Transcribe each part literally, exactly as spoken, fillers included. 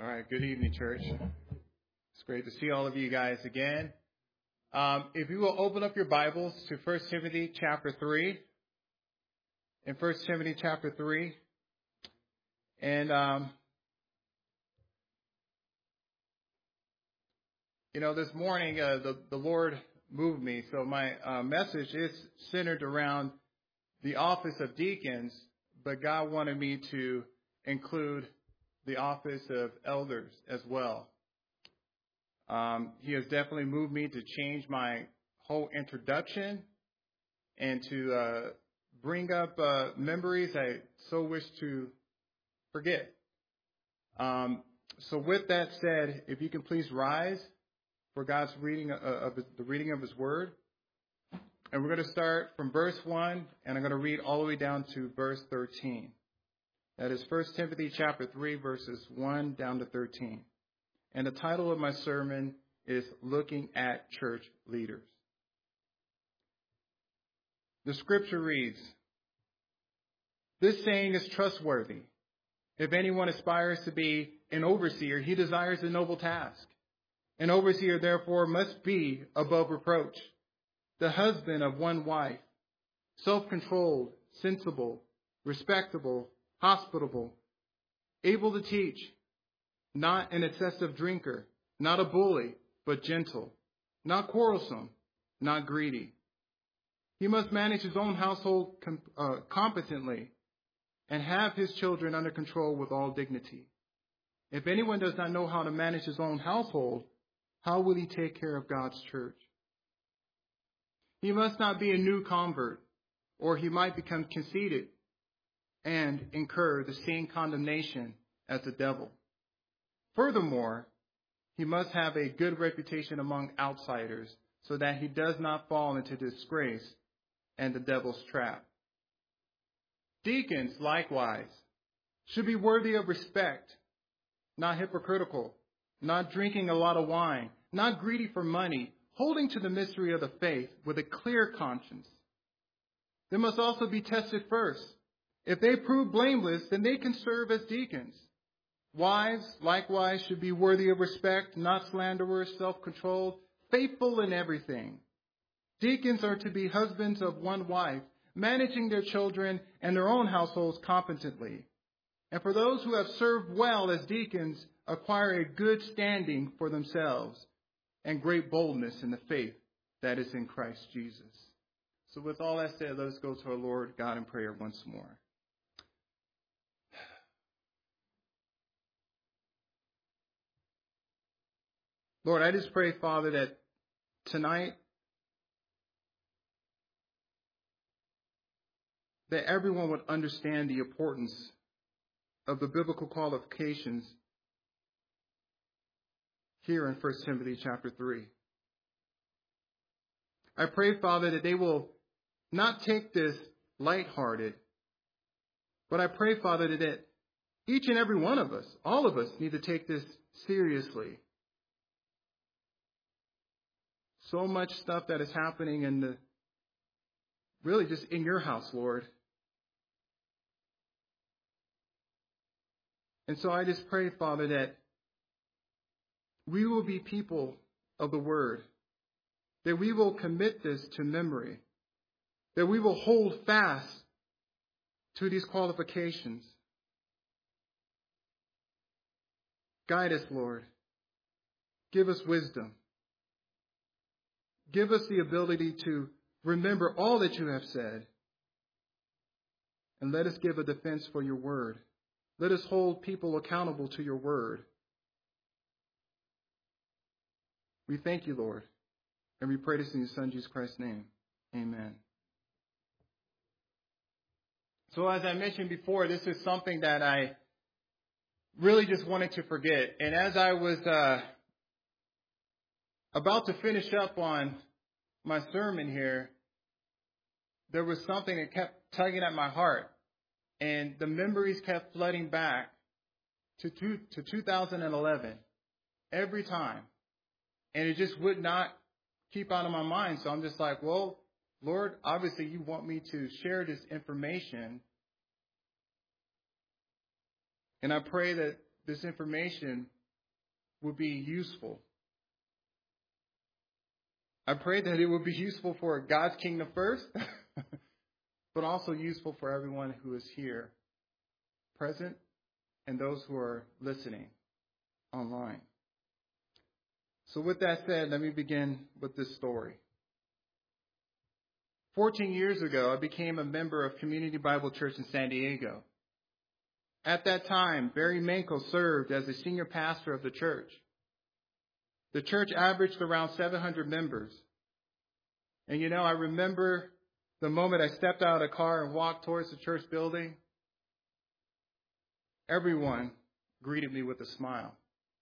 All right, good evening, church. It's great to see all of you guys again. Um, if you will open up your Bibles to First Timothy chapter three. In First Timothy chapter three. And, um, you know, this morning uh, the, the Lord moved me. So my uh, message is centered around the office of deacons, but God wanted me to include the office of elders as well. Um, he has definitely moved me to change my whole introduction and to uh, bring up uh, memories I so wish to forget. Um, so with that said, if you can please rise for God's reading uh, of his, the reading of His Word. And we're going to start from verse one, and I'm going to read all the way down to verse thirteen. That is First Timothy chapter three, verses one down to thirteen. And the title of my sermon is Looking at Church Leaders. The scripture reads, "This saying is trustworthy. If anyone aspires to be an overseer, he desires a noble task. An overseer, therefore, must be above reproach, the husband of one wife, self-controlled, sensible, respectable, hospitable, able to teach, not an excessive drinker, not a bully, but gentle, not quarrelsome, not greedy. He must manage his own household com- uh, competently and have his children under control with all dignity. If anyone does not know how to manage his own household, how will he take care of God's church? He must not be a new convert, or he might become conceited and incur the same condemnation as the devil. Furthermore, he must have a good reputation among outsiders so that he does not fall into disgrace and the devil's trap. Deacons, likewise, should be worthy of respect, not hypocritical, not drinking a lot of wine, not greedy for money, holding to the mystery of the faith with a clear conscience. They must also be tested first. If they prove blameless, then they can serve as deacons. Wives, likewise, should be worthy of respect, not slanderers, self-controlled, faithful in everything. Deacons are to be husbands of one wife, managing their children and their own households competently. And for those who have served well as deacons, acquire a good standing for themselves and great boldness in the faith that is in Christ Jesus." So with all that said, let us go to our Lord God in prayer once more. Lord, I just pray, Father, that tonight that everyone would understand the importance of the biblical qualifications here in First Timothy chapter three. I pray, Father, that they will not take this lighthearted, but I pray, Father, that each and every one of us, all of us, need to take this seriously. So much stuff that is happening in the, really just in your house, Lord. And so I just pray, Father, that we will be people of the Word, that we will commit this to memory, that we will hold fast to these qualifications. Guide us, Lord. Give us wisdom. Give us the ability to remember all that you have said. And let us give a defense for your word. Let us hold people accountable to your word. We thank you, Lord. And we pray this in your Son, Jesus Christ's name. Amen. So as I mentioned before, this is something that I really just wanted to forget. And as I was uh, about to finish up on my sermon here, there was something that kept tugging at my heart. And the memories kept flooding back to, two, to two thousand eleven every time. And it just would not keep out of my mind. So I'm just like, well, Lord, obviously you want me to share this information. And I pray that this information would be useful. I pray that it would be useful for God's kingdom first, but also useful for everyone who is here present and those who are listening online. So with that said, let me begin with this story. fourteen years ago, I became a member of Community Bible Church in San Diego. At that time, Barry Mankel served as the senior pastor of the church. The church averaged around seven hundred members. And you know, I remember the moment I stepped out of the car and walked towards the church building. Everyone greeted me with a smile.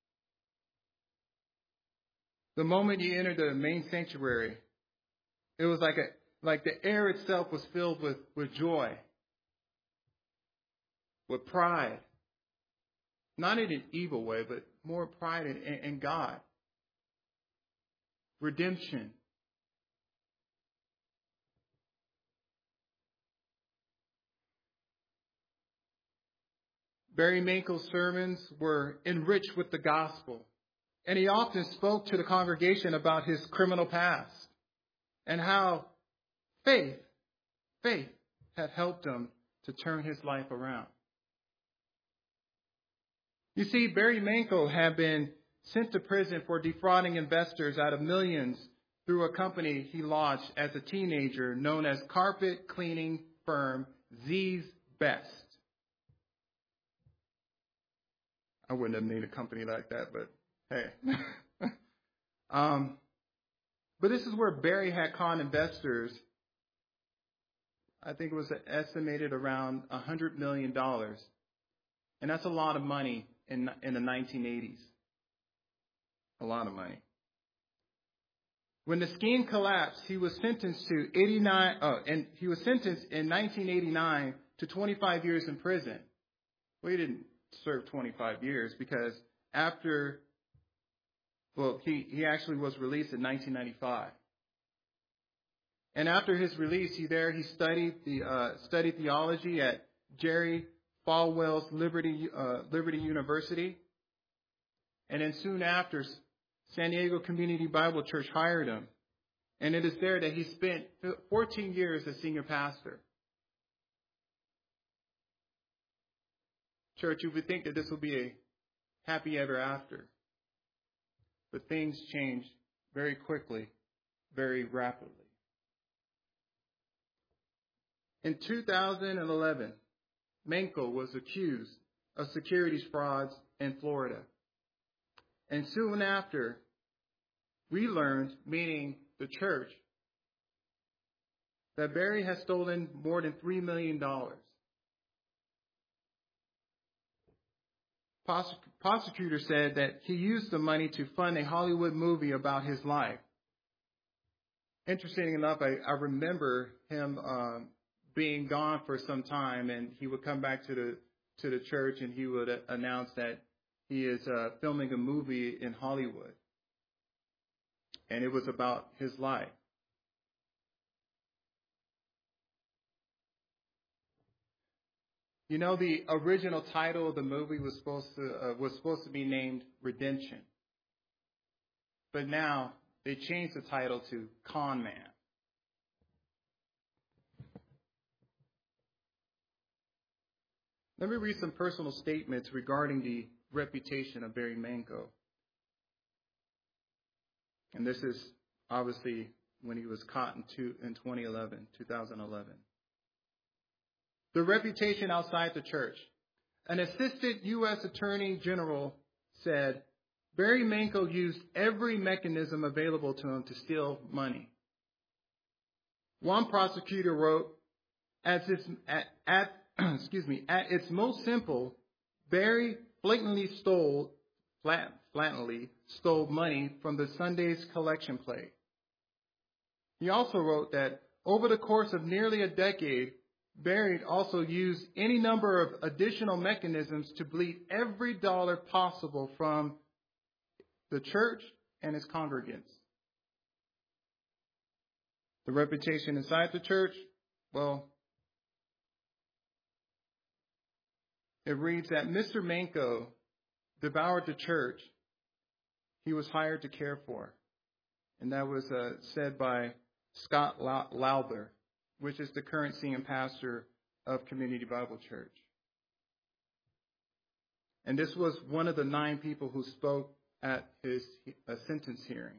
The moment you entered the main sanctuary, it was like a like the air itself was filled with, with joy, with pride. Not in an evil way, but more pride in, in, in God. Redemption. Barry Mankel's sermons were enriched with the gospel, and he often spoke to the congregation about his criminal past and how faith, faith had helped him to turn his life around. You see, Barry Mankel had been sent to prison for defrauding investors out of millions through a company he launched as a teenager known as carpet cleaning firm Z's Best. I wouldn't have named a company like that, but hey. um, but this is where Barry had conned investors. I think it was estimated around one hundred million dollars. And that's a lot of money in, in the nineteen eighties. A lot of money. When the scheme collapsed, he was sentenced to eighty-nine, oh, and he was sentenced in nineteen eighty-nine to twenty-five years in prison. Well, he didn't serve twenty-five years because after, well, he, he actually was released in nineteen ninety-five. And after his release, he there he studied the uh, studied theology at Jerry Falwell's Liberty uh, Liberty University, and then soon after, San Diego Community Bible Church hired him, and it is there that he spent fourteen years as senior pastor. Church, you would think that this would be a happy ever after, but things changed very quickly, very rapidly. In two thousand eleven, Mankel was accused of securities frauds in Florida. And soon after, we learned, meaning the church, that Barry has stolen more than three million dollars. Prosecutor said that he used the money to fund a Hollywood movie about his life. Interesting enough, I, I remember him um, being gone for some time, and he would come back to the to the church, and he would uh, announce that he is uh, filming a movie in Hollywood, and it was about his life. You know, the original title of the movie was supposed to uh, was supposed to be named Redemption, but now they changed the title to Con Man. Let me read some personal statements regarding the reputation of Barry Mankel. And this is obviously when he was caught in, two, in twenty eleven, two thousand eleven. The reputation outside the church. An assistant U S Attorney General said, Barry Mankel used every mechanism available to him to steal money. One prosecutor wrote, As its, at, at, excuse me, at its most simple, Barry blatantly stole, flat, flatly stole money from the Sunday's collection plate. He also wrote that over the course of nearly a decade, Barry also used any number of additional mechanisms to bleed every dollar possible from the church and its congregants. The reputation inside the church, well, it reads that Mister Mankel devoured the church he was hired to care for. And that was uh, said by Scott Lowther, which is the current senior pastor of Community Bible Church. And this was one of the nine people who spoke at his uh, sentence hearing.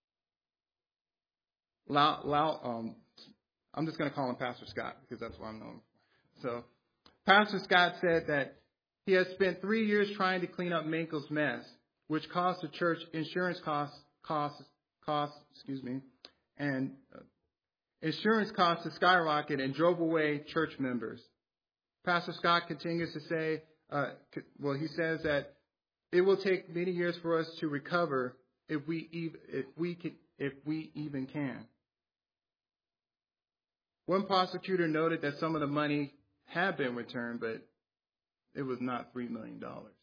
Low, Low, um, I'm just going to call him Pastor Scott because that's what I'm known for. So, Pastor Scott said that he has spent three years trying to clean up Manko's mess, which cost the church insurance costs, costs, costs, excuse me, and uh, insurance costs to skyrocket and drove away church members. Pastor Scott continues to say, uh, well, he says that it will take many years for us to recover if we even, if we can, if we even can. One prosecutor noted that some of the money had been returned, but it was not three million dollars.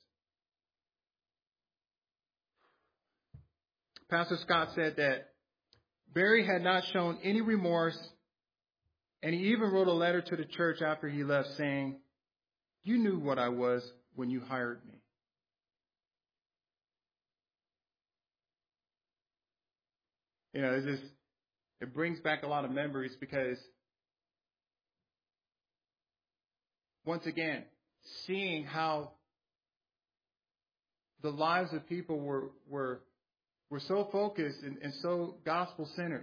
Pastor Scott said that Barry had not shown any remorse, and he even wrote a letter to the church after he left saying, "You knew what I was when you hired me." You know, it's just, it brings back a lot of memories because, once again, seeing how the lives of people were were were so focused and, and so gospel-centered.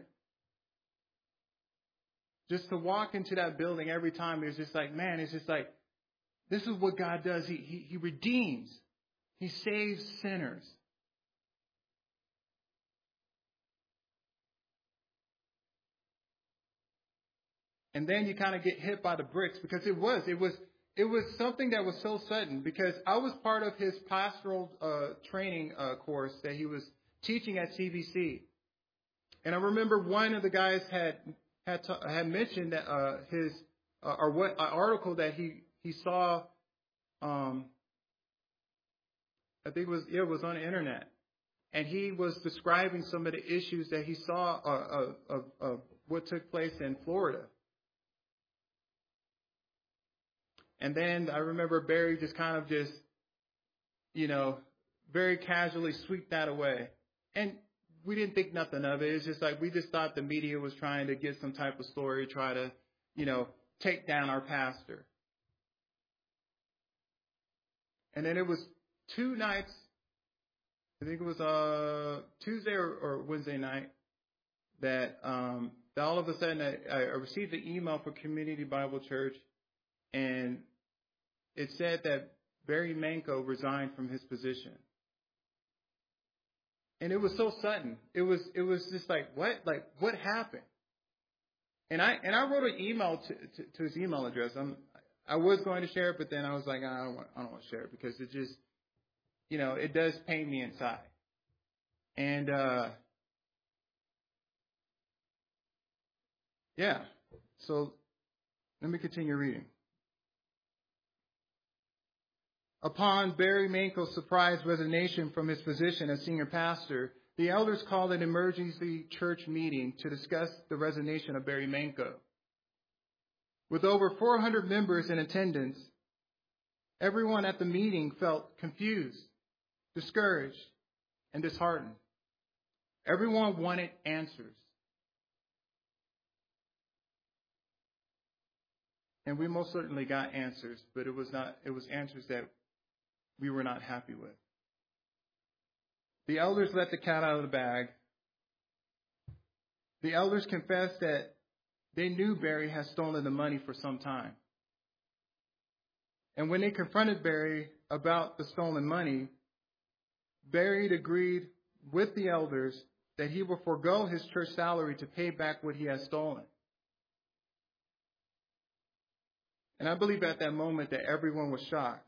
Just to walk into that building every time, it's just like, man, it's just like, this is what God does. He, he, he redeems. He saves sinners. And then you kind of get hit by the bricks because it was, it was, it was something that was so sudden because I was part of his pastoral uh, training uh, course that he was teaching at C B C. And I remember one of the guys had had, to, had mentioned that uh, his uh, or what uh, article that he he saw. Um, I think it was yeah, it was on the internet, and he was describing some of the issues that he saw uh, of, of what took place in Florida. And then I remember Barry just kind of just, you know, very casually sweep that away. And we didn't think nothing of it. It's just like we just thought the media was trying to get some type of story, try to, you know, take down our pastor. And then it was two nights, I think it was uh, Tuesday or, or Wednesday night, that, um, that all of a sudden I, I received an email from Community Bible Church, and it said that Barry Manko resigned from his position. And it was so sudden. It was it was just like, what? Like, what happened? And I and I wrote an email to, to, to his email address. I'm, I was going to share it, but then I was like, I don't want, I don't want to share it because it just, you know, it does pain me inside. And, uh, yeah. So let me continue reading. Upon Barry Manko's surprise resignation from his position as senior pastor, the elders called an emergency church meeting to discuss the resignation of Barry Manko. With over four hundred members in attendance, everyone at the meeting felt confused, discouraged, and disheartened. Everyone wanted answers. And we most certainly got answers, but it was not, it was answers that we were not happy with. The elders let the cat out of the bag. The elders confessed that they knew Barry had stolen the money for some time. And when they confronted Barry about the stolen money, Barry agreed with the elders that he will forego his church salary to pay back what he had stolen. And I believe at that moment that everyone was shocked.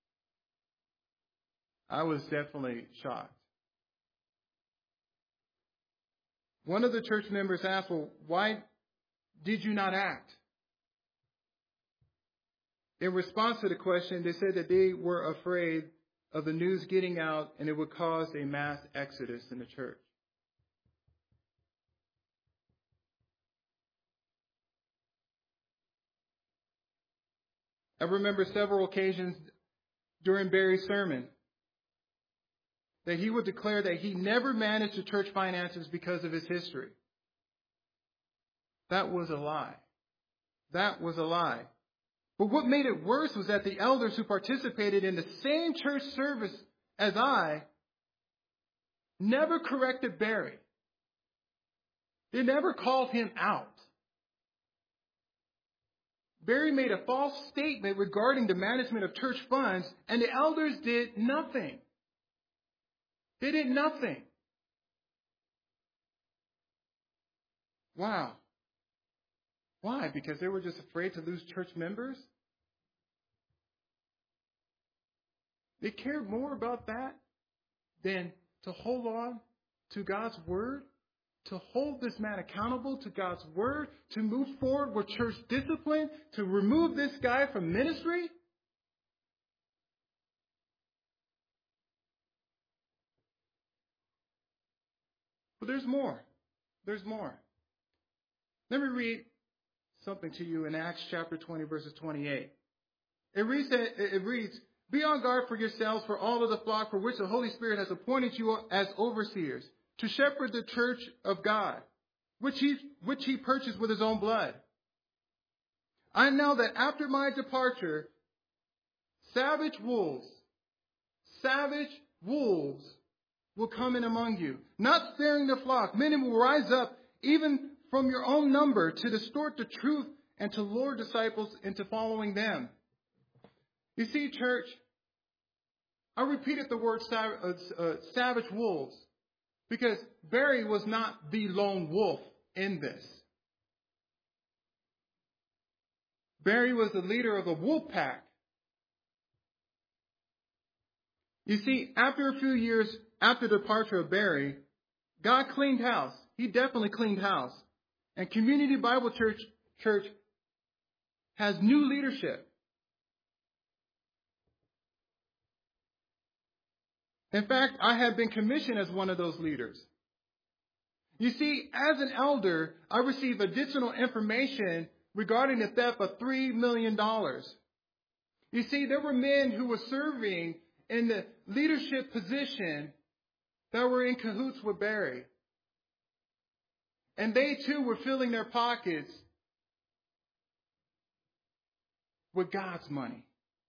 I was definitely shocked. One of the church members asked, well, why did you not act? In response to the question, they said that they were afraid of the news getting out and it would cause a mass exodus in the church. I remember several occasions during Barry's sermon that he would declare that he never managed the church finances because of his history. That was a lie. That was a lie. But what made it worse was that the elders who participated in the same church service as I never corrected Barry. They never called him out. Barry made a false statement regarding the management of church funds, and the elders did nothing. They did nothing. Wow. Why? Because they were just afraid to lose church members? They cared more about that than to hold on to God's word, to hold this man accountable to God's word, to move forward with church discipline, to remove this guy from ministry? But there's more. There's more. Let me read something to you in Acts chapter twenty, verses twenty-eight. It reads, it reads, "Be on guard for yourselves, for all of the flock for which the Holy Spirit has appointed you as overseers, to shepherd the church of God, which he, which he purchased with his own blood. I know that after my departure, savage wolves, savage wolves will come in among you, not sparing the flock. Many will rise up, even from your own number, to distort the truth and to lure disciples into following them." You see, church, I repeated the word sav- uh, uh, savage wolves because Barry was not the lone wolf in this. Barry was the leader of a wolf pack. You see, after a few years after the departure of Barry, God cleaned house. He definitely cleaned house. And Community Bible Church, Church has new leadership. In fact, I have been commissioned as one of those leaders. You see, as an elder, I received additional information regarding the theft of three million dollars. You see, there were men who were serving in the leadership position that were in cahoots with Barry. And they too were filling their pockets with God's money.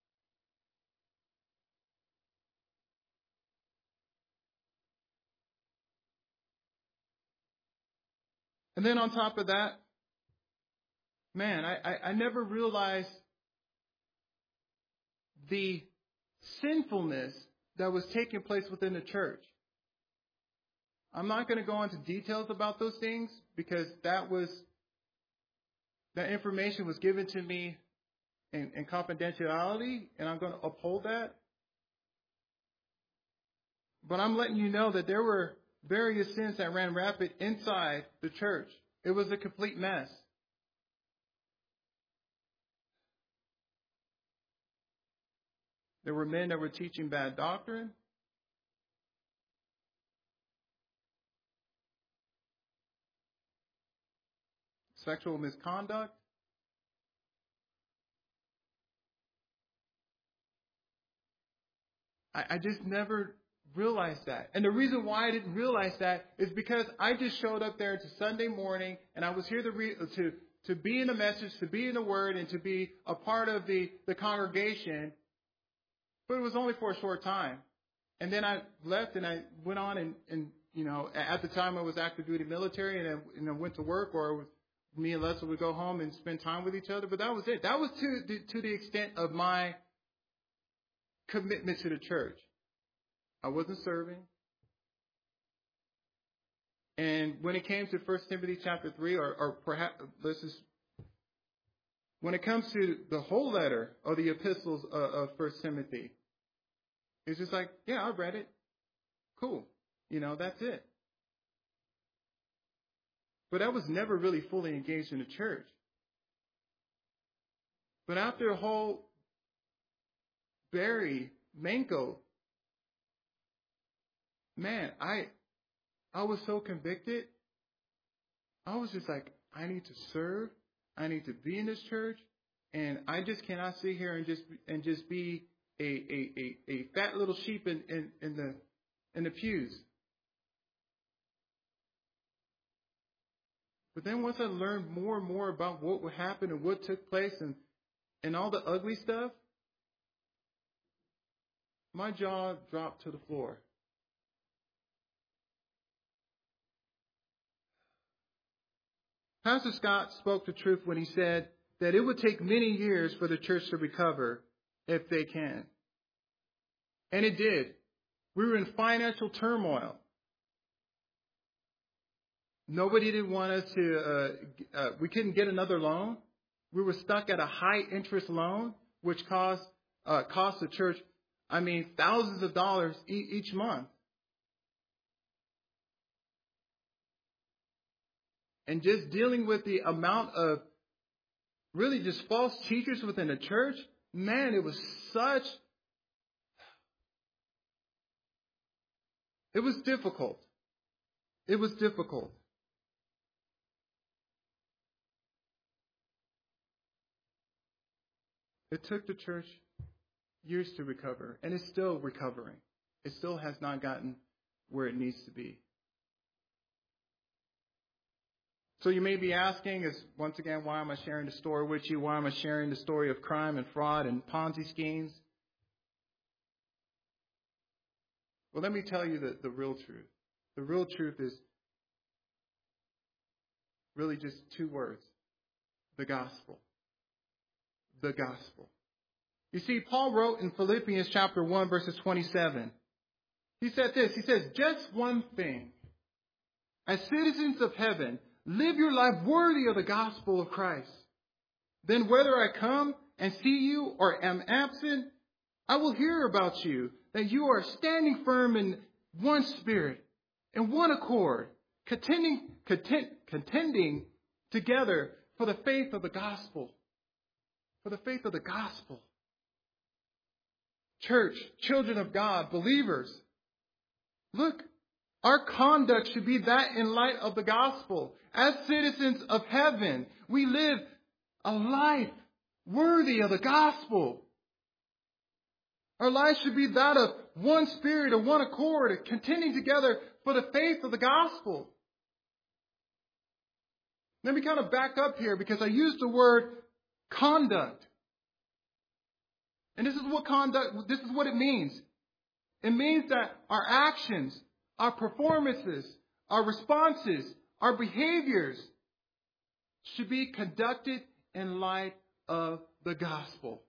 And then on top of that, man, I, I, I never realized the sinfulness that was taking place within the church. I'm not going to go into details about those things because that was, that information was given to me in, in confidentiality, and I'm going to uphold that. But I'm letting you know that there were various sins that ran rampant inside the church. It was a complete mess. There were men that were teaching bad doctrine. Sexual misconduct. I, I just never realized that. And the reason why I didn't realize that is because I just showed up there to Sunday morning and I was here to re- to to be in the message, to be in the word, and to be a part of the, the congregation. But it was only for a short time. And then I left and I went on and, and you know, at the time I was active duty military and I, and I went to work, or it was, me and Leslie would go home and spend time with each other. But that was it. That was to the, to the extent of my commitment to the church. I wasn't serving. And when it came to First Timothy chapter three, or, or perhaps, let's just, when it comes to the whole letter of the epistles of, of First Timothy, it's just like, yeah, I read it. Cool. You know, that's it. But I was never really fully engaged in the church. But after the whole Barry Manco, man, I I was so convicted. I was just like, I need to serve. I need to be in this church, and I just cannot sit here and just and just be a a, a, a fat little sheep in, in, in the in the pews. But then once I learned more and more about what would happen and what took place and, and all the ugly stuff, my jaw dropped to the floor. Pastor Scott spoke the truth when he said that it would take many years for the church to recover if they can. And it did. We were in financial turmoil. Nobody did want us to, uh, uh, we couldn't get another loan. We were stuck at a high interest loan, which cost, uh, cost the church, I mean, thousands of dollars e- each month. And just dealing with the amount of really just false teachers within the church, man, it was such, it was difficult. It was difficult. It took the church years to recover, and it's still recovering. It still has not gotten where it needs to be. So you may be asking, is once again, why am I sharing the story with you? Why am I sharing the story of crime and fraud and Ponzi schemes? Well, let me tell you the, the real truth. The real truth is really just two words: the gospel. The gospel. You see, Paul wrote in Philippians chapter one, verses twenty-seven. He said this, he says, just one thing. As citizens of heaven, live your life worthy of the gospel of Christ. Then whether I come and see you or am absent, I will hear about you, that you are standing firm in one spirit, in one accord, contending, content, contending together for the faith of the gospel. For the faith of the gospel. Church, children of God, believers, look, our conduct should be that in light of the gospel. As citizens of heaven, we live a life worthy of the gospel. Our life should be that of one spirit and one accord, contending together for the faith of the gospel. Let me kind of back up here because I used the word conduct. And this is what conduct, this is what it means. It means that our actions, our performances, our responses, our behaviors should be conducted in light of the gospel.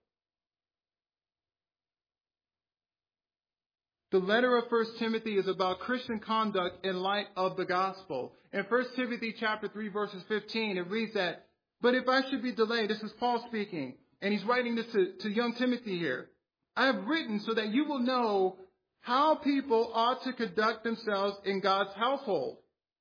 The letter of First Timothy is about Christian conduct in light of the gospel. In First Timothy chapter three, verses fifteen, it reads that, but if I should be delayed, this is Paul speaking, and he's writing this to, to young Timothy here. I have written so that you will know how people ought to conduct themselves in God's household.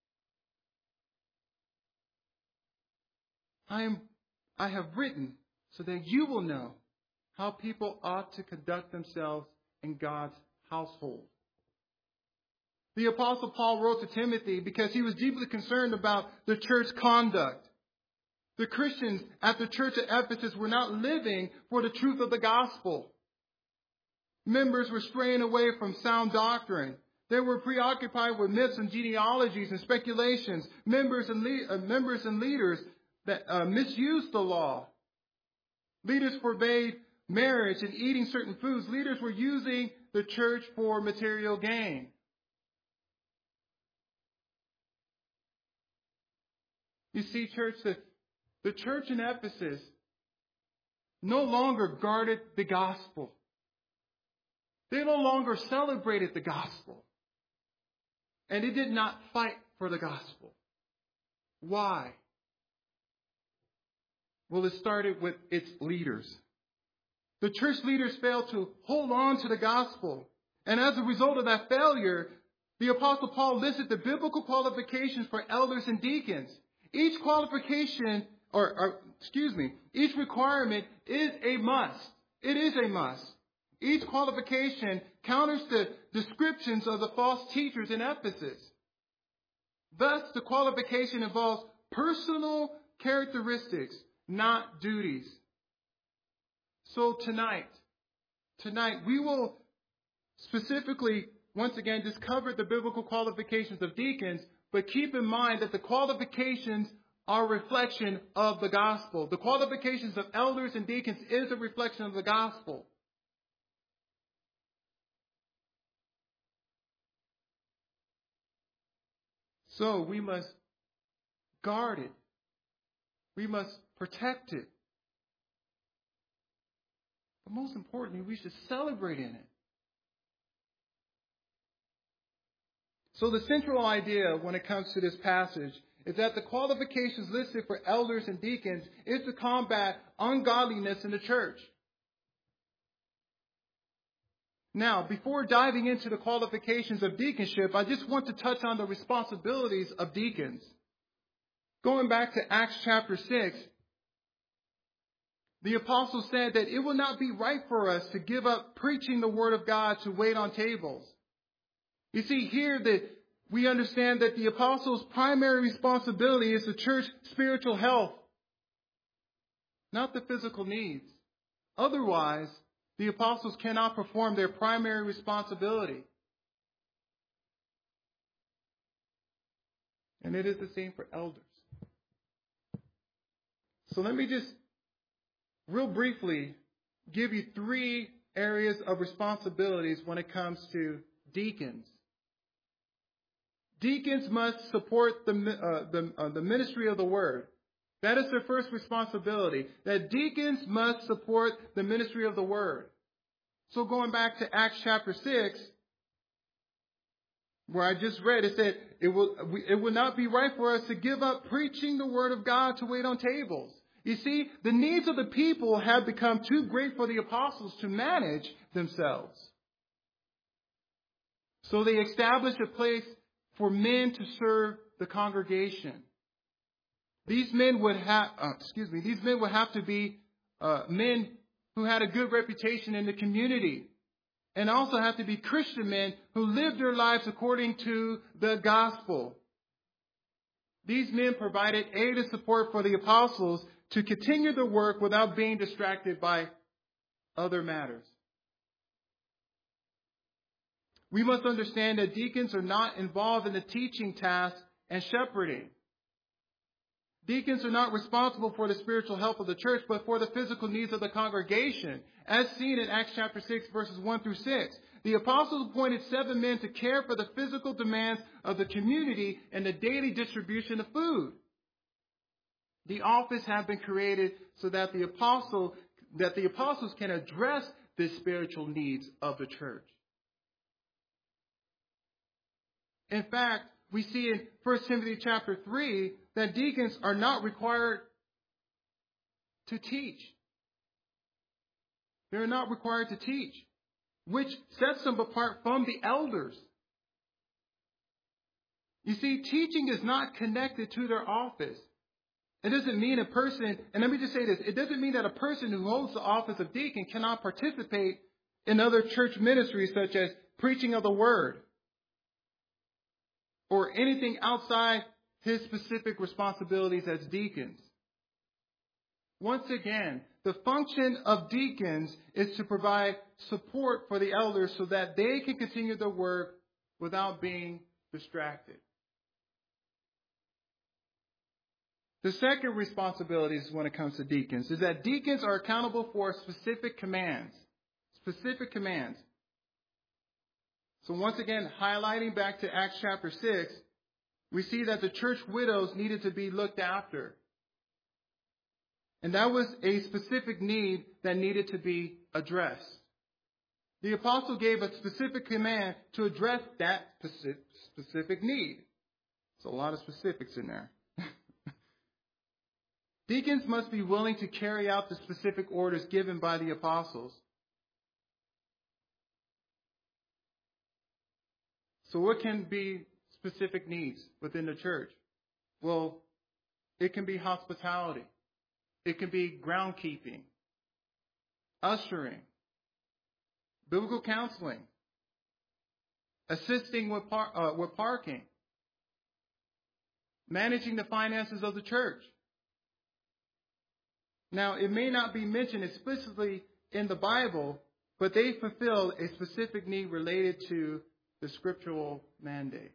I am, I have written so that you will know how people ought to conduct themselves in God's household. The Apostle Paul wrote to Timothy because he was deeply concerned about the church conduct. The Christians at the church at Ephesus were not living for the truth of the gospel. Members were straying away from sound doctrine. They were preoccupied with myths and genealogies and speculations. Members and, le- uh, members and leaders that uh, misused the law. Leaders forbade marriage and eating certain foods. Leaders were using the church for material gain. You see, church, the, the church in Ephesus no longer guarded the gospel. They no longer celebrated the gospel. And it did not fight for the gospel. Why? Well, it started with its leaders. The church leaders failed to hold on to the gospel. And as a result of that failure, the Apostle Paul listed the biblical qualifications for elders and deacons. Each qualification, or, or excuse me, each requirement is a must. It is a must. Each qualification counters the descriptions of the false teachers in Ephesus. Thus, the qualification involves personal characteristics, not duties. So tonight, tonight we will specifically once again, just covered the biblical qualifications of deacons, but keep in mind that the qualifications are a reflection of the gospel. The qualifications of elders and deacons is a reflection of the gospel. So we must guard it. We must protect it. But most importantly, we should celebrate in it. So the central idea when it comes to this passage is that the qualifications listed for elders and deacons is to combat ungodliness in the church. Now, before diving into the qualifications of deaconship, I just want to touch on the responsibilities of deacons. Going back to Acts chapter six, the apostle said that it will not be right for us to give up preaching the word of God to wait on tables. You see here that we understand that the apostle's primary responsibility is the church's spiritual health, not the physical needs. Otherwise, the apostles cannot perform their primary responsibility. And it is the same for elders. So let me just real briefly give you three areas of responsibilities when it comes to deacons. Deacons must support the, uh, the, uh, the ministry of the word. That is their first responsibility. That deacons must support the ministry of the word. So going back to Acts chapter six, where I just read, it said, it will, it will not be right for us to give up preaching the word of God to wait on tables. You see, the needs of the people have become too great for the apostles to manage themselves. So they established a place for men to serve the congregation. These men would have, uh, excuse me, these men would have to be uh, men who had a good reputation in the community, and also have to be Christian men who lived their lives according to the gospel. These men provided aid and support for the apostles to continue the work without being distracted by other matters. We must understand that deacons are not involved in the teaching task and shepherding. Deacons are not responsible for the spiritual health of the church, but for the physical needs of the congregation, as seen in Acts chapter six, verses one through six. The apostles appointed seven men to care for the physical demands of the community and the daily distribution of food. The office has been created so that the apostle, that the apostles can address the spiritual needs of the church. In fact, we see in First Timothy chapter three that deacons are not required to teach. They're not required to teach, which sets them apart from the elders. You see, teaching is not connected to their office. It doesn't mean a person, and let me just say this, it doesn't mean that a person who holds the office of deacon cannot participate in other church ministries such as preaching of the word, or anything outside his specific responsibilities as deacons. Once again, the function of deacons is to provide support for the elders so that they can continue their work without being distracted. The second responsibility when it comes to deacons is that deacons are accountable for specific commands. Specific commands. So once again, highlighting back to Acts chapter six, we see that the church widows needed to be looked after. And that was a specific need that needed to be addressed. The apostle gave a specific command to address that specific need. There's a lot of specifics in there. Deacons must be willing to carry out the specific orders given by the apostles. So what can be specific needs within the church? Well, it can be hospitality. It can be groundkeeping, ushering, biblical counseling, assisting with, par- uh, with parking, managing the finances of the church. Now, it may not be mentioned explicitly in the Bible, but they fulfill a specific need related to the scriptural mandate.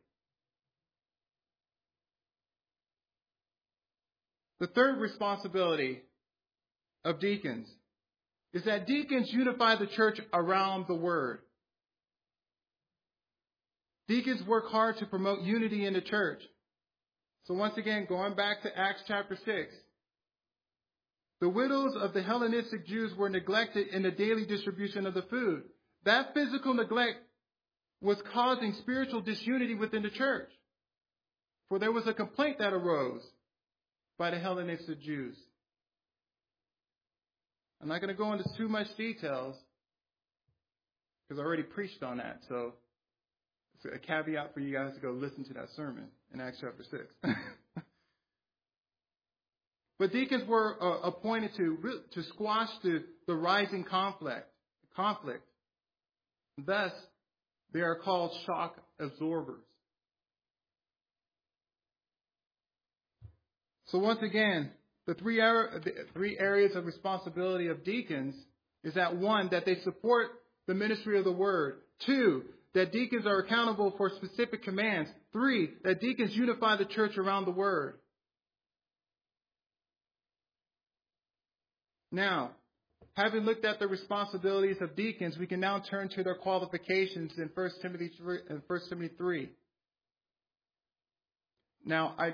The third responsibility of deacons is that deacons unify the church around the word. Deacons work hard to promote unity in the church. So once again, going back to Acts chapter six, the widows of the Hellenistic Jews were neglected in the daily distribution of the food. That physical neglect was causing spiritual disunity within the church. For there was a complaint that arose by the Hellenistic Jews. I'm not going to go into too much details because I already preached on that. So it's a caveat for you guys to go listen to that sermon in Acts chapter six. But deacons were uh, appointed to to squash the, the rising conflict. conflict. Thus, they are called shock absorbers. So once again, the three, er- the three areas of responsibility of deacons is that one, that they support the ministry of the word. Two, that deacons are accountable for specific commands. Three, that deacons unify the church around the word. Now, having looked at the responsibilities of deacons, we can now turn to their qualifications in First Timothy three. Now, I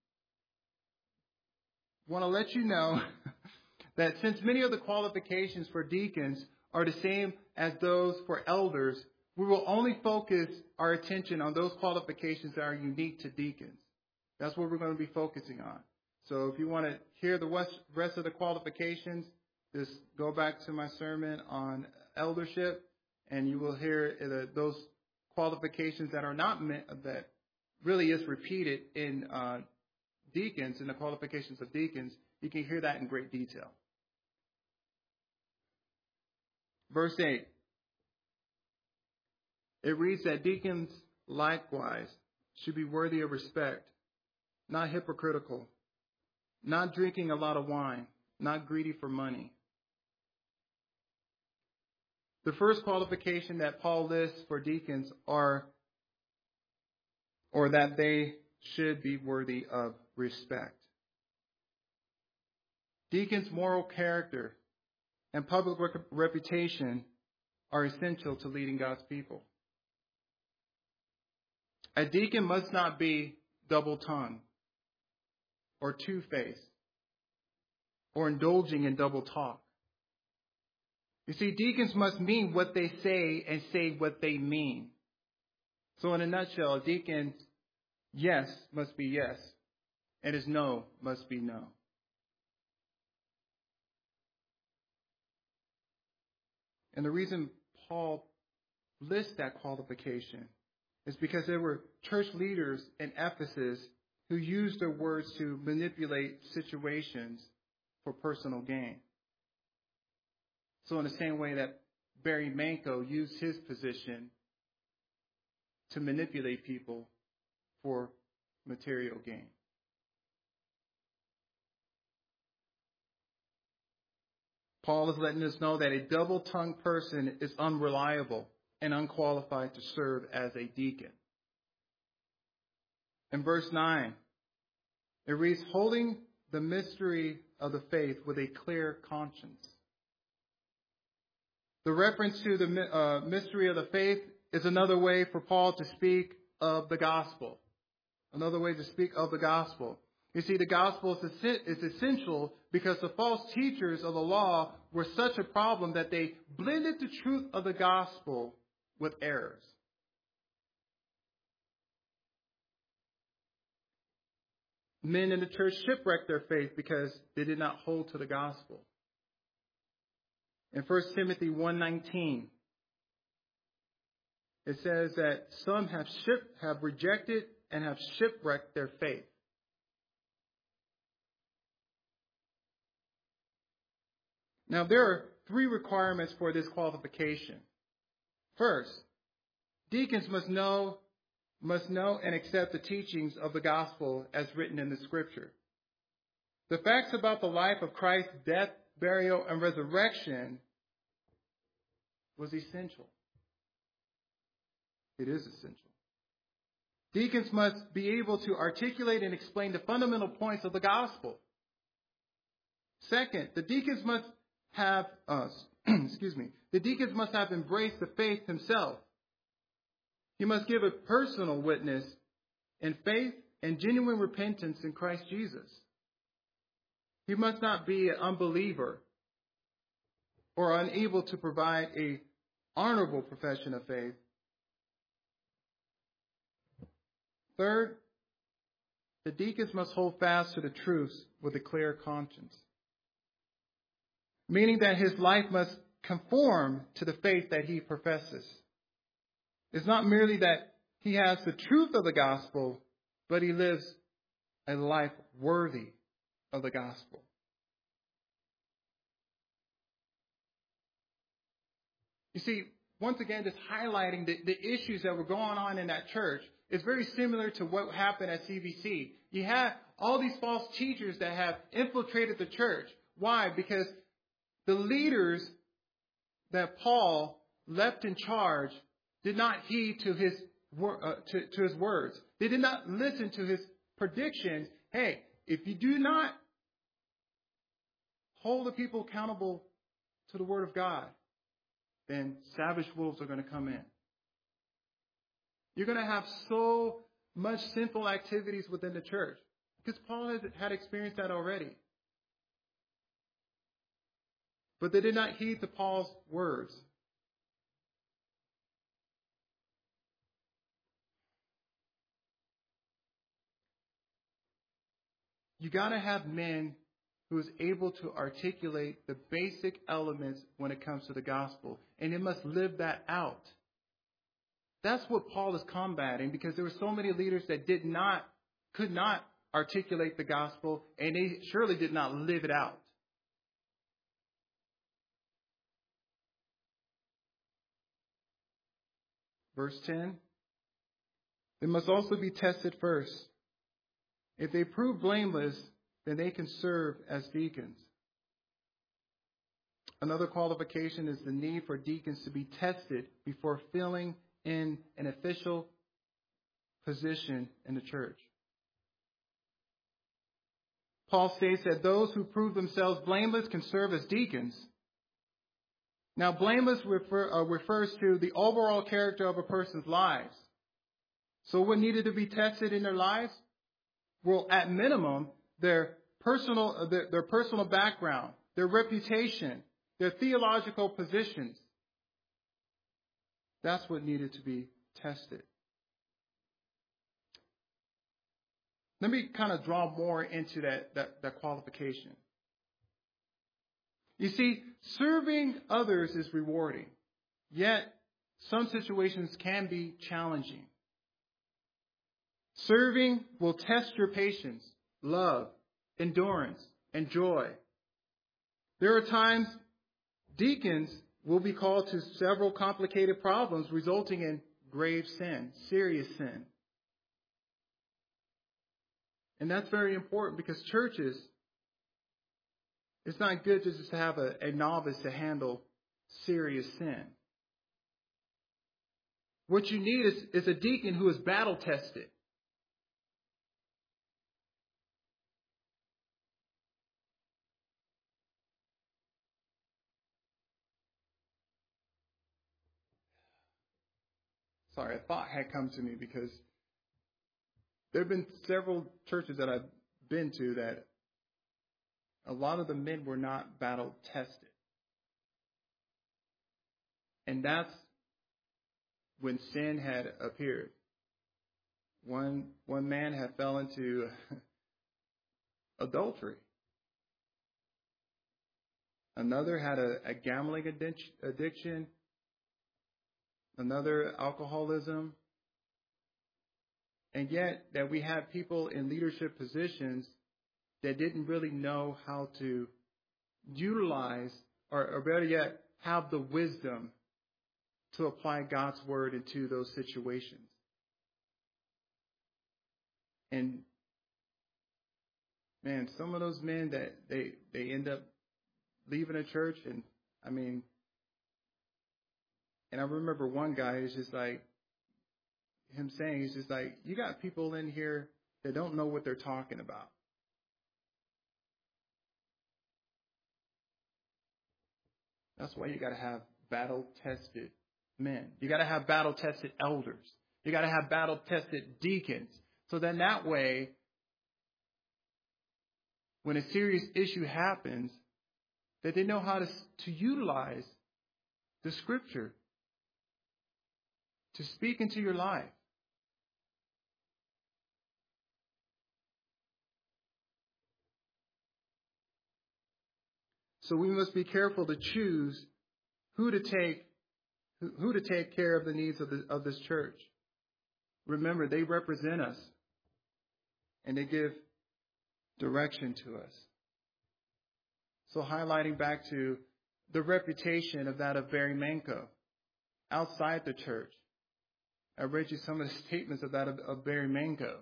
want to let you know that since many of the qualifications for deacons are the same as those for elders, we will only focus our attention on those qualifications that are unique to deacons. That's what we're going to be focusing on. So if you want to hear the rest of the qualifications, just go back to my sermon on eldership, and you will hear those qualifications that are not meant, that really is repeated in uh, deacons, in the qualifications of deacons. You can hear that in great detail. Verse eight. It reads that deacons likewise should be worthy of respect, not hypocritical, not drinking a lot of wine, not greedy for money. The first qualification that Paul lists for deacons are, or that they should be worthy of respect. Deacons' moral character and public reputation are essential to leading God's people. A deacon must not be double-tongued or two-faced or indulging in double talk. You see, deacons must mean what they say and say what they mean. So in a nutshell, a deacon's yes must be yes, and his no must be no. And the reason Paul lists that qualification is because there were church leaders in Ephesus who used their words to manipulate situations for personal gain. So in the same way that Barry Manco used his position to manipulate people for material gain. Paul is letting us know that a double-tongued person is unreliable and unqualified to serve as a deacon. In verse nine, it reads, holding the mystery of the faith with a clear conscience. The reference to the uh, mystery of the faith is another way for Paul to speak of the gospel. Another way to speak of the gospel. You see, the gospel is essential because the false teachers of the law were such a problem that they blended the truth of the gospel with errors. Men in the church shipwrecked their faith because they did not hold to the gospel. In First Timothy one nineteen, it says that some have ship, have rejected and have shipwrecked their faith. Now, there are three requirements for this qualification. First, deacons must know, must know and accept the teachings of the gospel as written in the scripture. The facts about the life of Christ's death, burial, and resurrection was essential. It is essential. Deacons must be able to articulate and explain the fundamental points of the gospel. Second, the deacons must have, uh, excuse me, the deacons must have embraced the faith himself. He must give a personal witness in faith and genuine repentance in Christ Jesus. He must not be an unbeliever or unable to provide a honorable profession of faith. Third, the deacons must hold fast to the truths with a clear conscience, meaning that his life must conform to the faith that he professes. It's not merely that he has the truth of the gospel, but he lives a life worthy of the gospel. You see, once again, just highlighting the, the issues that were going on in that church is very similar to what happened at C B C. You have all these false teachers that have infiltrated the church. Why? Because the leaders that Paul left in charge did not heed to his uh, to, to his words. They did not listen to his predictions. Hey, if you do not hold the people accountable to the word of God, then savage wolves are going to come in. You're going to have so much sinful activities within the church because Paul has, had experienced that already. But they did not heed to Paul's words. You got to have men who is able to articulate the basic elements when it comes to the gospel. And they must live that out. That's what Paul is combating, because there were so many leaders that did not, could not articulate the gospel, and they surely did not live it out. Verse ten, they must also be tested first. If they prove blameless, then they can serve as deacons. Another qualification is the need for deacons to be tested before filling in an official position in the church. Paul states that those who prove themselves blameless can serve as deacons. Now, blameless refer, uh, refers to the overall character of a person's lives. So what needed to be tested in their lives? Well, at minimum, their personal, uh, their, their personal background, their reputation, their theological positions. That's what needed to be tested. Let me kind of draw more into that, that, that qualification. You see, serving others is rewarding, yet some situations can be challenging. Serving will test your patience, love, endurance, and joy. There are times deacons will be called to several complicated problems resulting in grave sin, serious sin. And that's very important because churches, it's not good to just have a, a novice to handle serious sin. What you need is, is a deacon who is battle tested. Sorry, a thought had come to me because there have been several churches that I've been to that a lot of the men were not battle tested. And that's when sin had appeared. One, one man had fell into adultery. Another had a, a gambling addiction. Another alcoholism. And yet that we have people in leadership positions that didn't really know how to utilize, or, or better yet, have the wisdom to apply God's word into those situations. And man, some of those men that they, they end up leaving a church, and I mean, and I remember one guy who's just like, him saying, he's just like, you got people in here that don't know what they're talking about. That's why you got to have battle-tested men. You got to have battle-tested elders. You got to have battle-tested deacons. So then that way, when a serious issue happens, that they know how to, to utilize the Scripture to speak into your life. So we must be careful to choose who to take who to take care of the needs of the, of this church. Remember, they represent us and they give direction to us. So highlighting back to the reputation of that of Barry Manco outside the church. I read you some of the statements of that of, of Barry Manco.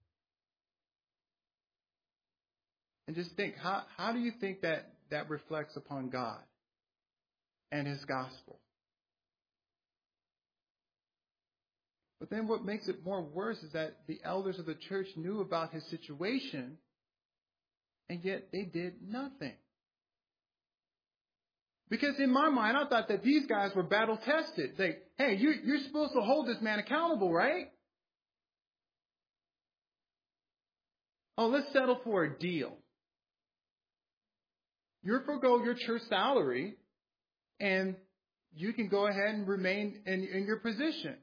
And just think, how, how do you think that that reflects upon God and His gospel? But then what makes it more worse is that the elders of the church knew about his situation, and yet they did nothing. Because in my mind, I thought that these guys were battle tested. They, hey, you, you're supposed to hold this man accountable, right? Oh, let's settle for a deal. You forego your church salary, and you can go ahead and remain in, in your position.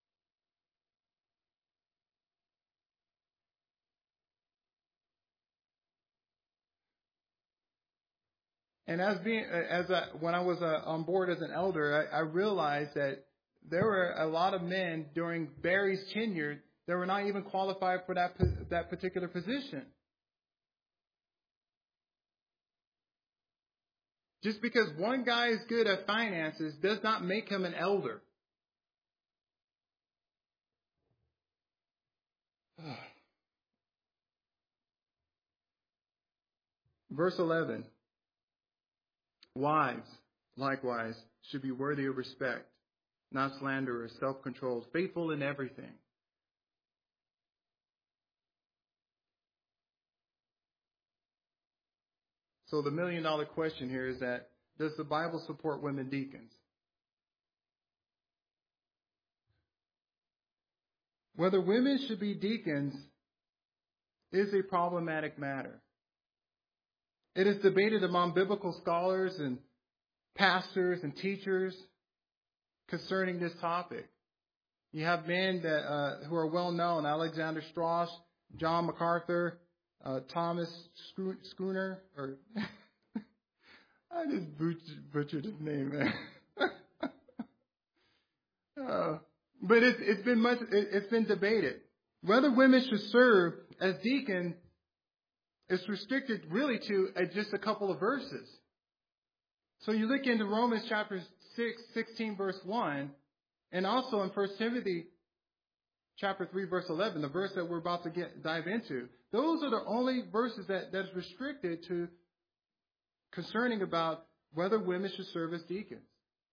And as being, as a, when I was uh, on board as an elder, I, I realized that there were a lot of men during Barry's tenure that were not even qualified for that that particular position. Just because one guy is good at finances does not make him an elder. Verse eleven. Wives, likewise, should be worthy of respect, not slanderers, self-controlled, faithful in everything. So the million dollar question here is that, does the Bible support women deacons? Whether women should be deacons is a problematic matter. It is debated among biblical scholars and pastors and teachers concerning this topic. You have men that uh, who are well known: Alexander Strauss, John MacArthur, uh, Thomas Schooner. Or I just butchered, butchered his name, man. uh, but it's, it's been much. It, it's been debated whether women should serve as deacons. It's restricted really to uh, just a couple of verses. So you look into Romans chapter six, sixteen, verse one, and also in First Timothy chapter three, verse eleven, the verse that we're about to get dive into. Those are the only verses that, that's restricted to concerning about whether women should serve as deacons.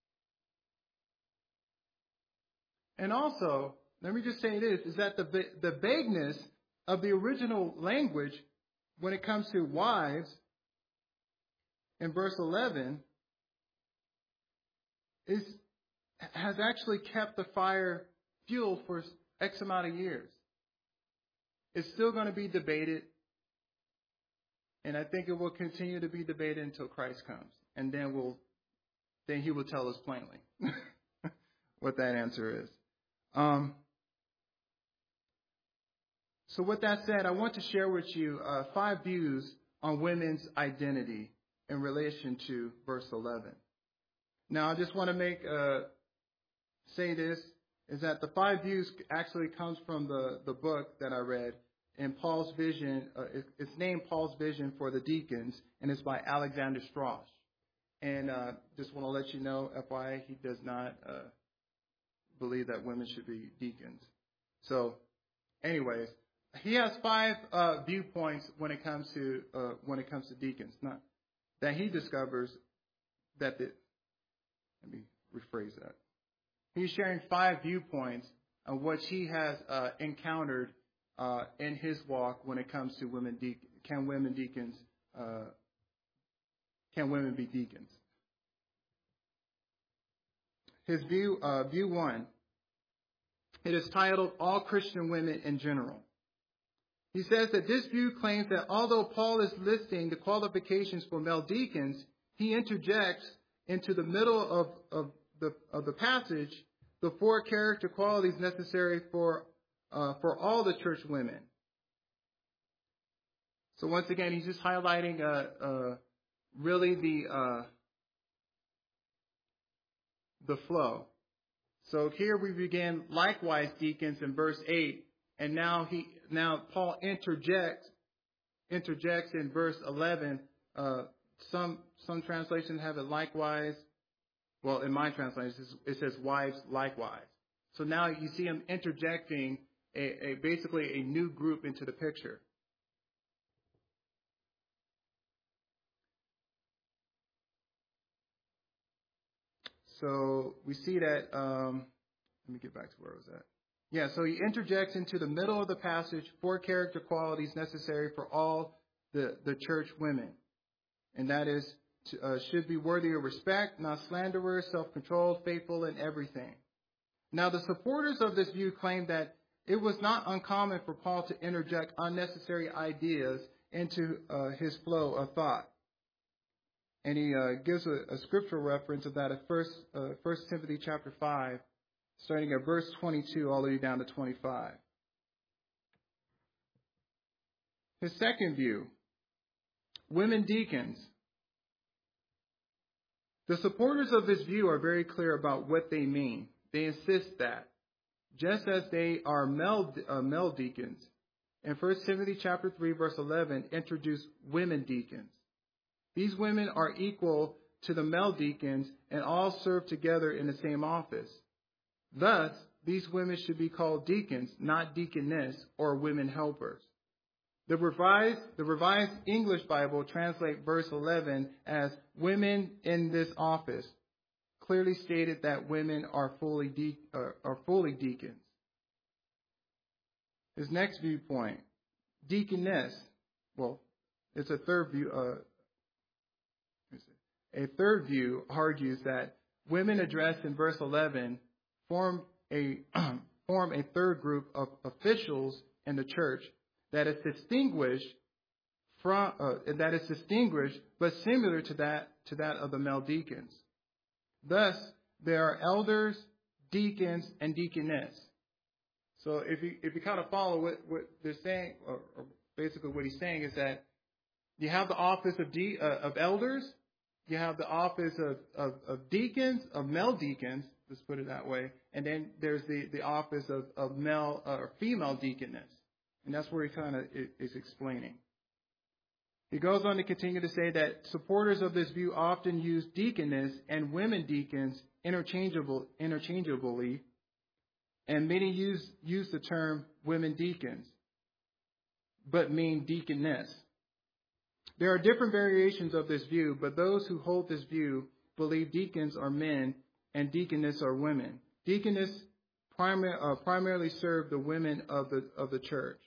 And also, let me just say this, is that the, the vagueness of the original language when it comes to wives, in verse eleven, is has actually kept the fire fueled for X amount of years. It's still going to be debated, and I think it will continue to be debated until Christ comes, and then we'll then He will tell us plainly what that answer is. Um, So with that said, I want to share with you uh, five views on women's identity in relation to verse eleven. Now, I just want to make uh, say this, is that the five views actually comes from the, the book that I read in Paul's Vision. Uh, it, it's named Paul's Vision for the Deacons, and it's by Alexander Strauss. And uh, just want to let you know, F Y I, he does not uh, believe that women should be deacons. So, anyways. He has five uh, viewpoints when it comes to uh, when it comes to deacons. Not that he discovers that the let me rephrase that. He's sharing five viewpoints uh, what he has uh, encountered uh, in his walk when it comes to women. De- can women deacons? Uh, can women be deacons? His view, uh, view one. It is titled "All Christian Women in General." He says that this view claims that although Paul is listing the qualifications for male deacons, he interjects into the middle of, of, the, of the passage the four character qualities necessary for, uh, for all the church women. So once again, he's just highlighting uh, uh, really the uh, the flow. So here we begin likewise deacons in verse eight, and now he now Paul interjects interjects in verse eleven. Uh, some some translations have it likewise. Well, in my translation, it says wives likewise. So now you see him interjecting a, a basically a new group into the picture. So we see that. Um, let me get back to where I was at. Yeah, so he interjects into the middle of the passage four character qualities necessary for all the, the church women. And that is, to, uh, should be worthy of respect, not slanderers, self-controlled, faithful in everything. Now, the supporters of this view claim that it was not uncommon for Paul to interject unnecessary ideas into uh, his flow of thought. And he uh, gives a, a scriptural reference of that at First, uh, First Timothy chapter five, starting at verse twenty-two all the way down to twenty-five. His second view, women deacons. The supporters of this view are very clear about what they mean. They insist that, just as they are male, uh, male deacons, in First Timothy chapter three, verse eleven, introduce women deacons. These women are equal to the male deacons and all serve together in the same office. Thus, these women should be called deacons, not deaconess or women helpers. The revised, the revised English Bible translates verse eleven as women in this office, clearly stated that women are fully, de- uh, are fully deacons. His next viewpoint, deaconess. Well, it's a third view. Uh, a third view argues that women addressed in verse eleven form a form a third group of officials in the church that is distinguished from uh, that is distinguished but similar to that to that of the male deacons. Thus, there are elders, deacons, and deaconess. So, if you if you kind of follow what, what they're saying, or, or basically what he's saying is that you have the office of de, uh, of elders, you have the office of, of, of deacons, of male deacons. Let's put it that way. And then there's the, the office of, of male uh, or female deaconess. And that's where he kind of is explaining. He goes on to continue to say that supporters of this view often use deaconess and women deacons interchangeable, interchangeably. And many use, use the term women deacons, but mean deaconess. There are different variations of this view, but those who hold this view believe deacons are men and deaconess are women. Deaconess primar- uh, primarily serve the women of the of the church.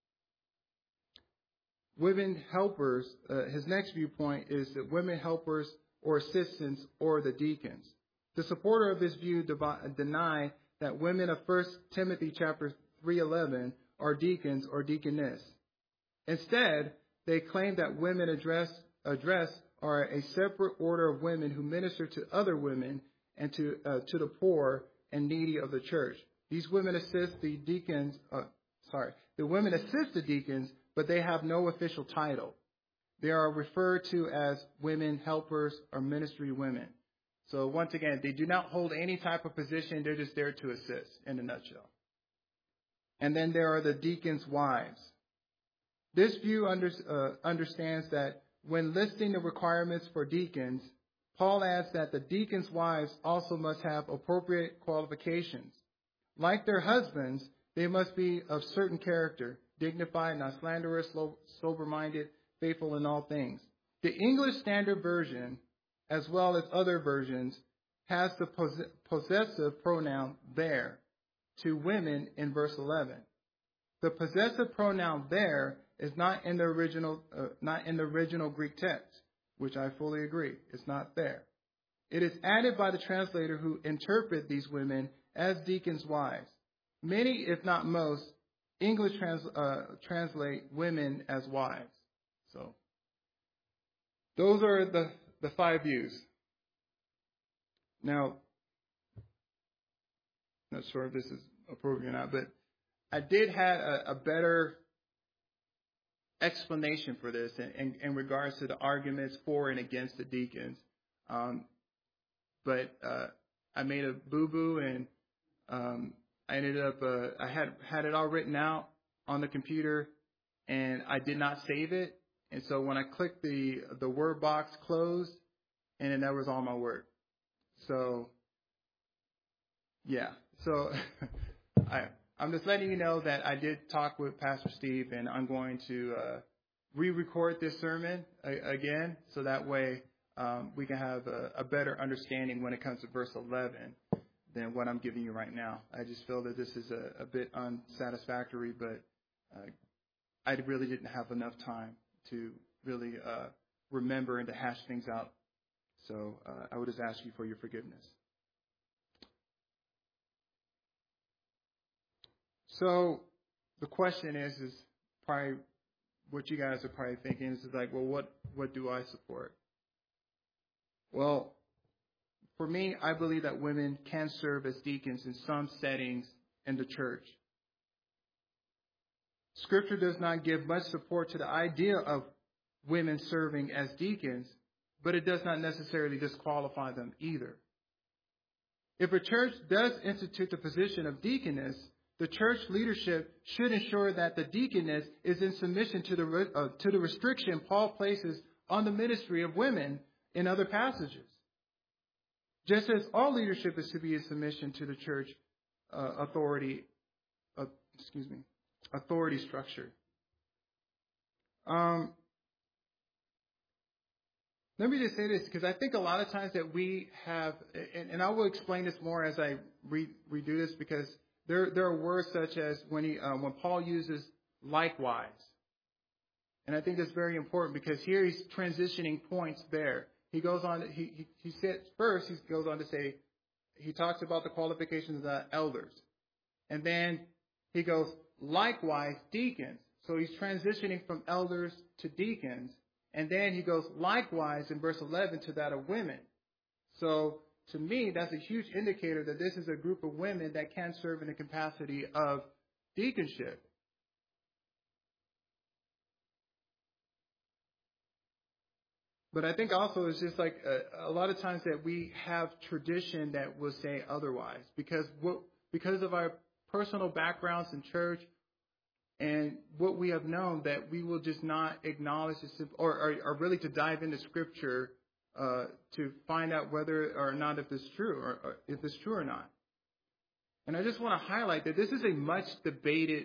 Women helpers, uh, his next viewpoint is that women helpers or assistants or the deacons. The supporter of this view devi- deny that women of First Timothy chapter three eleven are deacons or deaconess. Instead, they claim that women address, address are a separate order of women who minister to other women and to uh, to the poor and needy of the church. These women assist the deacons, uh, sorry, the women assist the deacons, but they have no official title. They are referred to as women helpers or ministry women. So once again, they do not hold any type of position. They're just there to assist in a nutshell. And then there are the deacons' wives. This view under, uh, understands that when listing the requirements for deacons, Paul adds that the deacons' wives also must have appropriate qualifications. Like their husbands, they must be of certain character, dignified, not slanderous, sober-minded, faithful in all things. The English Standard Version, as well as other versions, has the possessive pronoun there. to women in verse eleven. The possessive pronoun there is not in the original, uh, not in the original Greek text, which I fully agree. It's not there. It is added by the translator who interpret these women as deacons' wives. Many, if not most, English trans, uh, translate women as wives. So those are the, the five views. Now, not sure if this is appropriate or not, but I did have a, a better explanation for this in, in, in regards to the arguments for and against the deacons. Um, but uh, I made a boo-boo, and um, I ended up, uh, I had had it all written out on the computer, and I did not save it. And so when I clicked the the Word box closed, and then that was all my work. So, yeah. So I, I'm just letting you know that I did talk with Pastor Steve, and I'm going to uh, re-record this sermon a- again, so that way um, we can have a, a better understanding when it comes to verse eleven than what I'm giving you right now. I just feel that this is a, a bit unsatisfactory, but uh, I really didn't have enough time to really uh, remember and to hash things out. So uh, I would just ask you for your forgiveness. So the question is, is probably what you guys are probably thinking is like, well, what, what do I support? Well, for me, I believe that women can serve as deacons in some settings in the church. Scripture does not give much support to the idea of women serving as deacons, but it does not necessarily disqualify them either. If a church does institute the position of deaconess, the church leadership should ensure that the deaconess is in submission to the uh, to the restriction Paul places on the ministry of women in other passages. Just as all leadership is to be in submission to the church uh, authority, uh, excuse me, authority structure. Um, let me just say this, because I think a lot of times that we have, and, and I will explain this more as I re, redo this, because There, there are words such as when he, uh, when Paul uses likewise. And I think that's very important, because here he's transitioning points there. He goes on, he, he, he said, first he goes on to say, he talks about the qualifications of the elders. And then he goes, likewise, deacons. So he's transitioning from elders to deacons. And then he goes, likewise, in verse eleven, to that of women. So to me, that's a huge indicator that this is a group of women that can serve in the capacity of deaconship. But I think also it's just like a, a lot of times that we have tradition that will say otherwise, because what, because of our personal backgrounds in church and what we have known, that we will just not acknowledge this, or, or, or really to dive into Scripture Uh, to find out whether or not if it's true or, or if it's true or not. And I just want to highlight that this is a much debated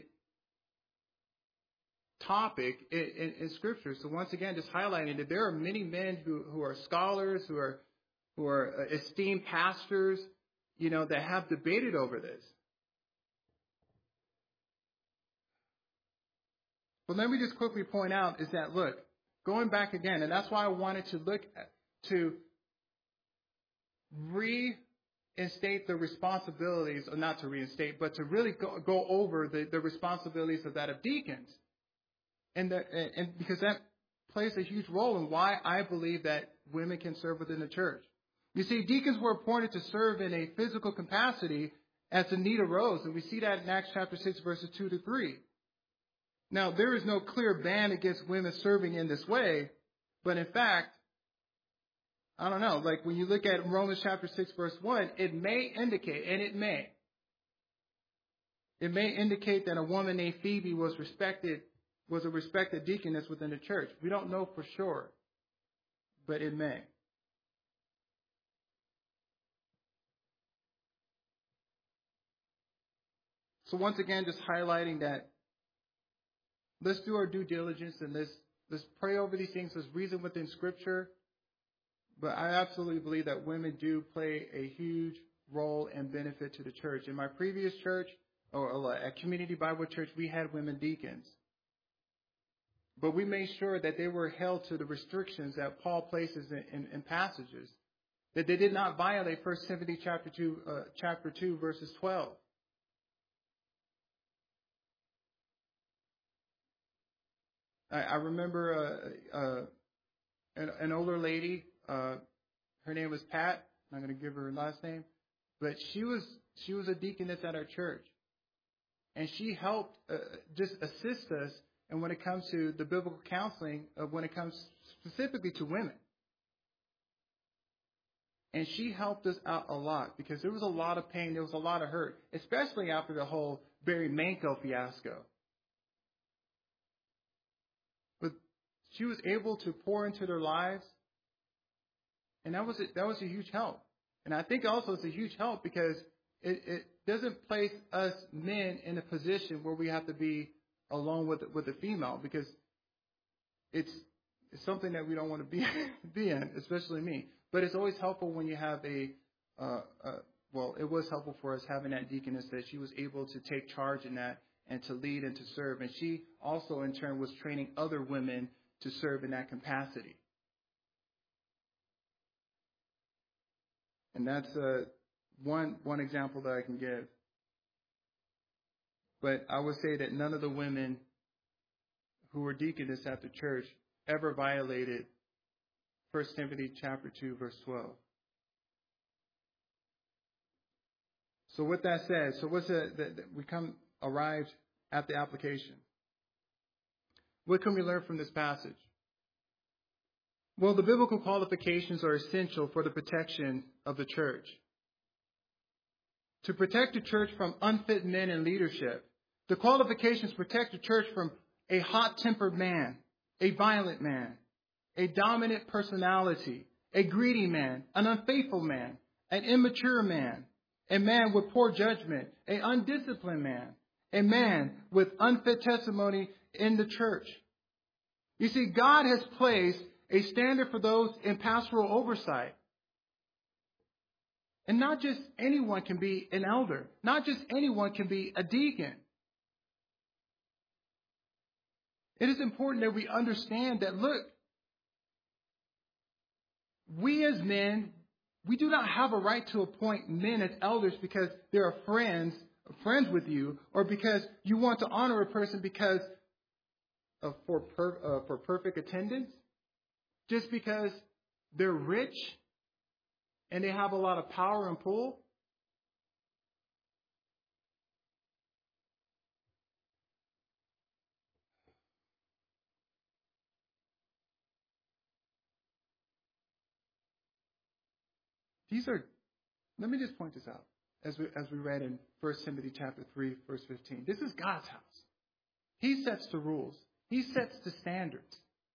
topic in, in, in Scripture. So once again, just highlighting that there are many men who, who are scholars, who are who are esteemed pastors, you know, that have debated over this. But let me just quickly point out is that, look, going back again, and that's why I wanted to look at to reinstate the responsibilities, or not to reinstate, but to really go, go over the, the responsibilities of that of deacons. And, the, and because that plays a huge role in why I believe that women can serve within the church. You see, deacons were appointed to serve in a physical capacity as the need arose, and we see that in Acts chapter six, verses two to three. Now, there is no clear ban against women serving in this way, but in fact, I don't know, like when you look at Romans chapter six, verse one, it may indicate, and it may, it may indicate that a woman named Phoebe was respected, was a respected deaconess within the church. We don't know for sure, but it may. So once again, just highlighting that let's do our due diligence and let's, let's pray over these things. Let's reason within Scripture. But I absolutely believe that women do play a huge role and benefit to the church. In my previous church, or at Community Bible Church, we had women deacons. But we made sure that they were held to the restrictions that Paul places in, in, in passages, that they did not violate First Timothy chapter two, uh, chapter two, verses twelve. I, I remember uh, uh, an, an older lady. Uh, her name was Pat. I'm not going to give her last name, but she was she was a deaconess at our church, and she helped uh, just assist us. And when it comes to the biblical counseling, of when it comes specifically to women. And she helped us out a lot because there was a lot of pain, there was a lot of hurt, especially after the whole Barry Manco fiasco. But she was able to pour into their lives, and that was a, that was a huge help. And I think also it's a huge help because it, it doesn't place us men in a position where we have to be along with with the female, because it's, it's something that we don't want to be be in, especially me. But it's always helpful when you have a, uh, uh, well, it was helpful for us having that deaconess, that she was able to take charge in that and to lead and to serve. And she also, in turn, was training other women to serve in that capacity. And that's uh, one one example that I can give. But I would say that none of the women who were deaconess at the church ever violated First Timothy chapter two, verse twelve. So with that said, so what's the, the, the we come arrived at the application. What can we learn from this passage? Well, the biblical qualifications are essential for the protection of the church. To protect the church from unfit men in leadership, the qualifications protect the church from a hot-tempered man, a violent man, a dominant personality, a greedy man, an unfaithful man, an immature man, a man with poor judgment, an undisciplined man, a man with unfit testimony in the church. You see, God has placed a standard for those in pastoral oversight. And not just anyone can be an elder. Not just anyone can be a deacon. It is important that we understand that, look, we as men, we do not have a right to appoint men as elders because they are friends, friends with you, or because you want to honor a person because of, for, per, uh, for perfect attendance, just because they're rich and they have a lot of power and pull. These are, let me just point this out as we, as we read in First Timothy chapter three, verse fifteen. This is God's house. He sets the rules. He sets the standards.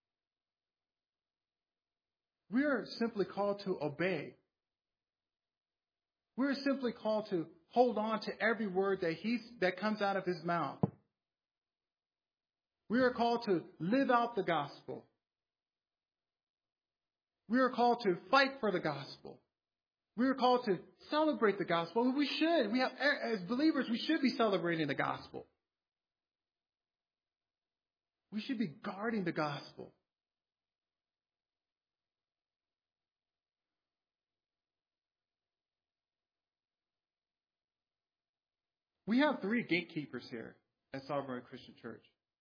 We are simply called to obey. We are simply called to hold on to every word that he's, that comes out of his mouth. We are called to live out the gospel. We are called to fight for the gospel. We are called to celebrate the gospel. And we should. We have, as believers, we should be celebrating the gospel. We should be guarding the gospel. We have three gatekeepers here at Sovereign Christian Church.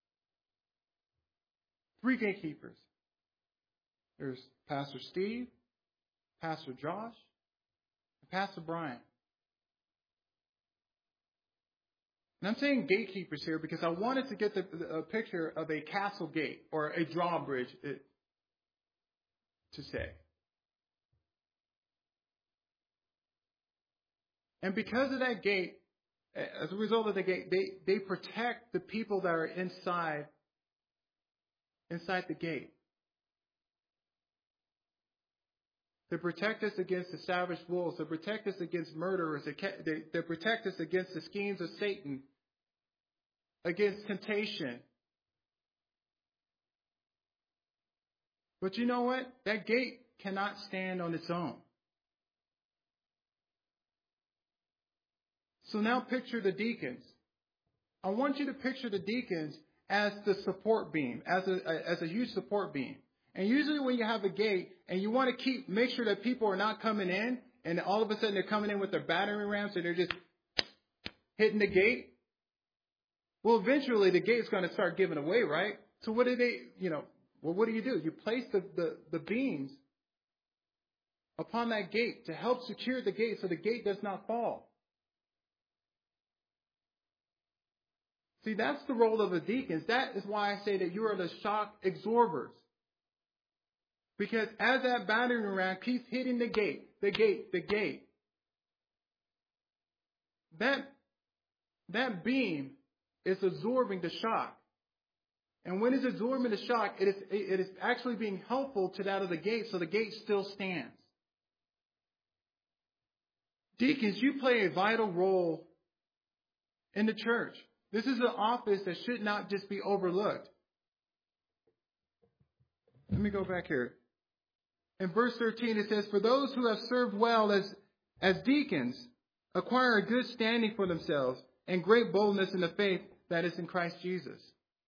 Three gatekeepers. There's Pastor Steve, Pastor Josh, and Pastor Brian. And I'm saying gatekeepers here because I wanted to get the, the, a picture of a castle gate or a drawbridge it, to say. And because of that gate, as a result of the gate, they, they protect the people that are inside, inside the gate. They protect us against the savage wolves. They protect us against murderers. They, they, they protect us against the schemes of Satan, against temptation. But you know what? That gate cannot stand on its own. So now picture the deacons. I want you to picture the deacons as the support beam, as a, as a huge support beam. And usually when you have a gate and you want to keep, make sure that people are not coming in and all of a sudden they're coming in with their battering rams and they're just hitting the gate. Well, eventually the gate's going to start giving away, right? So what do they, you know, well, what do you do? You place the, the, the beams upon that gate to help secure the gate so the gate does not fall. See, that's the role of the deacons. That is why I say that you are the shock absorbers. Because as that battering ram keeps hitting the gate, the gate, the gate, that, that beam is absorbing the shock. And when it's absorbing the shock, it is, it is actually being helpful to that of the gate, so the gate still stands. Deacons, you play a vital role in the church. This is an office that should not just be overlooked. Let me go back here. In verse thirteen, it says, "For those who have served well as, as deacons acquire a good standing for themselves and great boldness in the faith that is in Christ Jesus."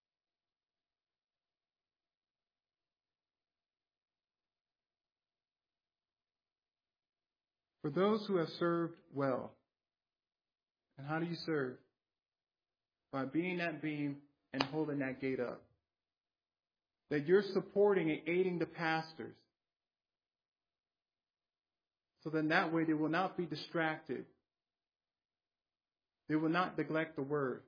For those who have served well. And how do you serve? By being that beam and holding that gate up. That you're supporting and aiding the pastors. So then that way they will not be distracted. They will not neglect the word.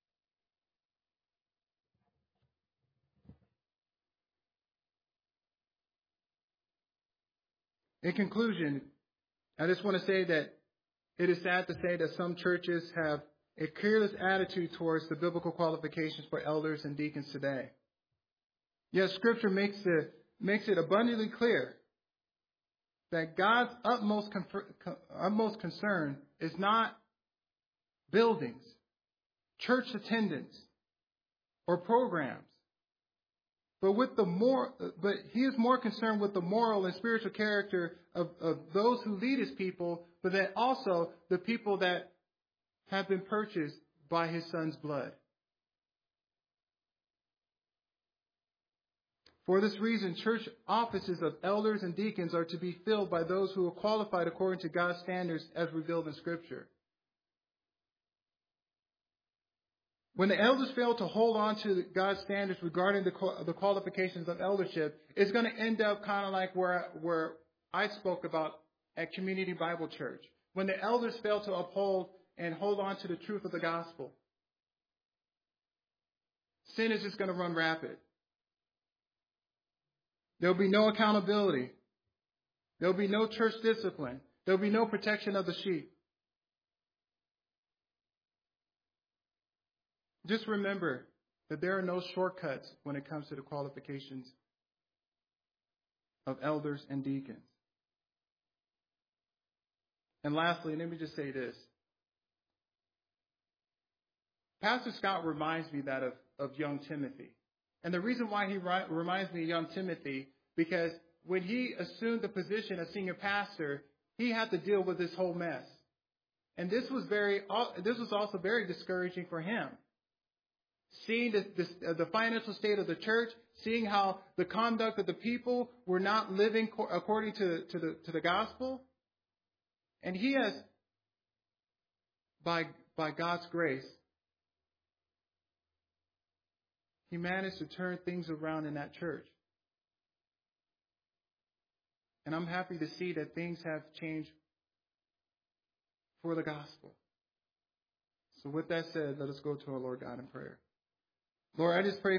In conclusion, I just want to say that it is sad to say that some churches have a careless attitude towards the biblical qualifications for elders and deacons today. Yet Scripture makes it, makes it abundantly clear that God's utmost, utmost concern is not buildings, church attendance, or programs, but with the more, but He is more concerned with the moral and spiritual character of, of those who lead His people, but then also the people that have been purchased by His Son's blood. For this reason, church offices of elders and deacons are to be filled by those who are qualified according to God's standards as revealed in Scripture. When the elders fail to hold on to God's standards regarding the, the qualifications of eldership, it's going to end up kind of like where, where I spoke about at Community Bible Church. When the elders fail to uphold and hold on to the truth of the gospel, sin is just going to run rapid. There'll be no accountability. There'll be no church discipline. There'll be no protection of the sheep. Just remember that there are no shortcuts when it comes to the qualifications of elders and deacons. And lastly, let me just say this. Pastor Scott reminds me that of, of young Timothy. And the reason why he ri- reminds me of young Timothy, because when he assumed the position of senior pastor, he had to deal with this whole mess. And this was very, this was also very discouraging for him. Seeing the, the, the financial state of the church, seeing how the conduct of the people were not living co- according to, to, the, to the gospel. And he has, by, by God's grace, he managed to turn things around in that church. And I'm happy to see that things have changed for the gospel. So with that said, let us go to our Lord God in prayer. Lord, I just pray